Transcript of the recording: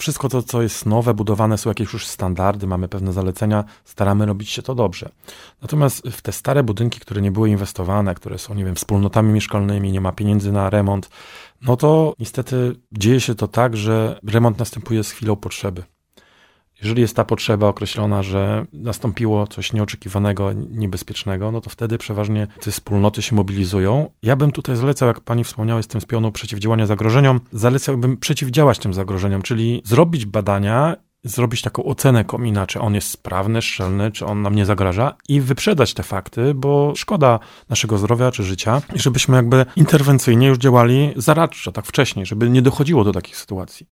wszystko to, co jest nowe, budowane, są jakieś już standardy, mamy pewne zalecenia, staramy robić się to dobrze. Natomiast w te stare budynki, które nie były inwestowane, które są, nie wiem, wspólnotami mieszkalnymi, nie ma pieniędzy na remont, no to niestety dzieje się to tak, że remont następuje z chwilą potrzeby. Jeżeli jest ta potrzeba określona, że nastąpiło coś nieoczekiwanego, niebezpiecznego, no to wtedy przeważnie te wspólnoty się mobilizują. Ja bym tutaj zalecał, jak pani wspomniała, jestem z pioną przeciwdziałania zagrożeniom, zalecałbym przeciwdziałać tym zagrożeniom, czyli zrobić badania, zrobić taką ocenę komina, czy on jest sprawny, szczelny, czy on nam nie zagraża i wyprzedać te fakty, bo szkoda naszego zdrowia czy życia i żebyśmy jakby interwencyjnie już działali zaradczo, tak wcześniej, żeby nie dochodziło do takich sytuacji.